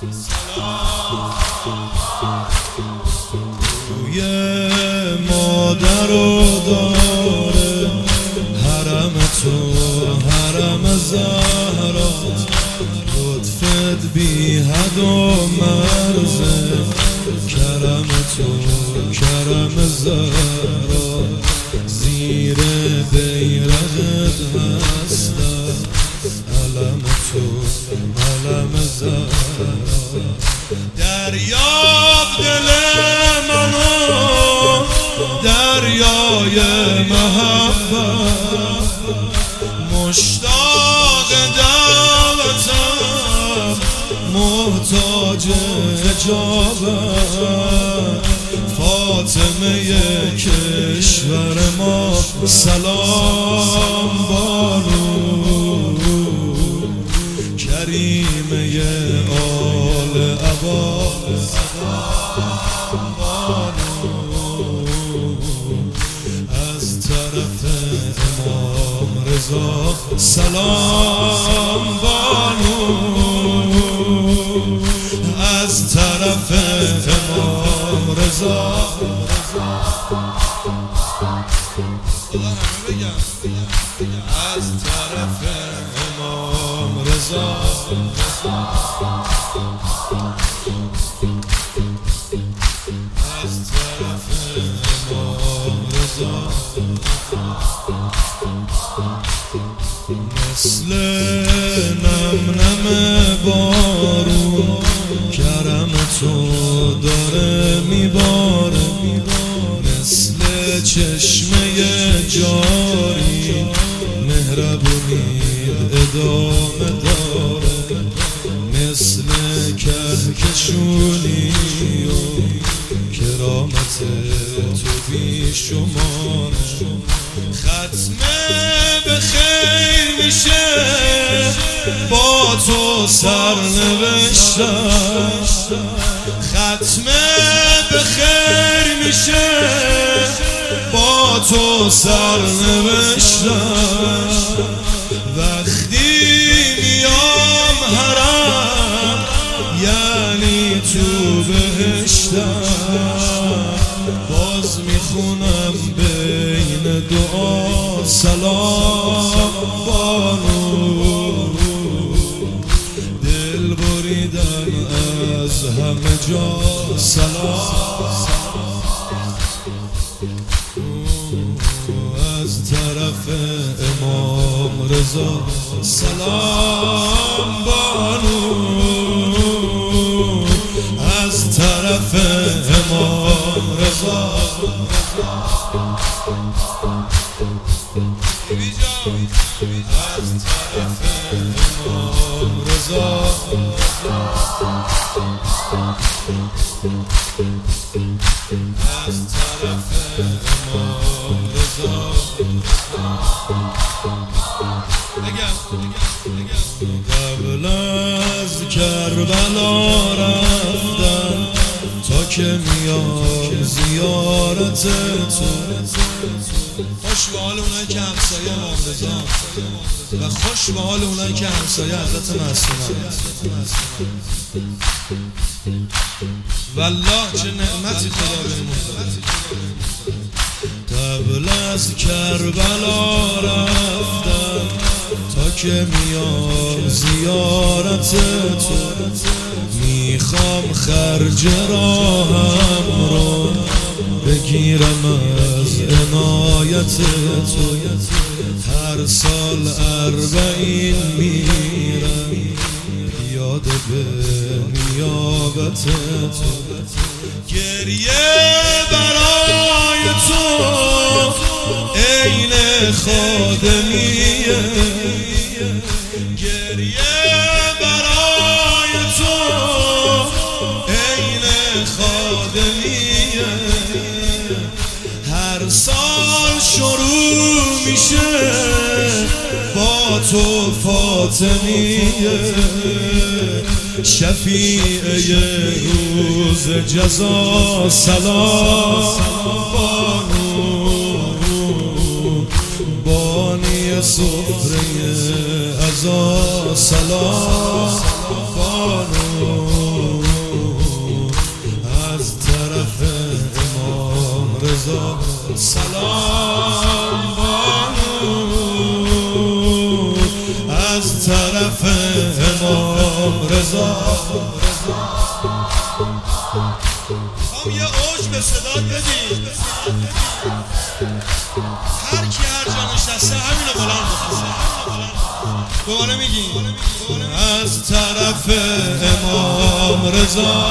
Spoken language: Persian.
روی مادر و داره حرم تو حرم زهرات، لطفت بی حد و مرزه، کرم تو کرم زهرا، زیر بیرقت هستم، علم تو علم زهرا. دریاب دل منو دریای محبت، مشتاق دعوتم محتاج اجابت، فاطمه کشور ما سلام بانو، کریمه آل عباس بانو، از طرف امام رضا سلام بانو، از طرف امام رضا. از طرف امام رضا، از طرف امام رضا، مثل نم نم بارون کرم تو داره میباره، مثل چشمه جاری مهربونی ادامه داره، مثل کهکشونی و کرامت تو بی شماره، ختمه به خیر میشه با تو سرنوشتم، ختمه به خیر میشه با تو سرنوشتم، وقتی میام حرم یعنی تو بهشتم، باز میخونم بین دعا سلام بانو، دل بریدن از همه جا سلام، از طرف امام رضا سلام بانو، از طرف امام رضا. از طرف امام رضا، از طرف امام رضا. قبل از کربلا رفتم تا که میام زیارت تو، خوش به حال اونایی که همسایه امام رضا و خوش به حال اونایی که همسایه حضرت معصومه. والله چه نعمتی خدا بهمون داده. قبل از کربلا رفتم تا که میام زیارت تو، میخوام خرج راهم رو بگیرم از عنایت تو، هر سال 40 میرم یاد به نیابت تو، گریه برای تو عین خادمیه، گریه برای تو عین خادمیه، هر سال شروع میشه با تو فاطمیه، شفیع روز جزا سلام بانو، بانی سفره عزا سلام بانو، دوباره میگیم از طرف امام رضا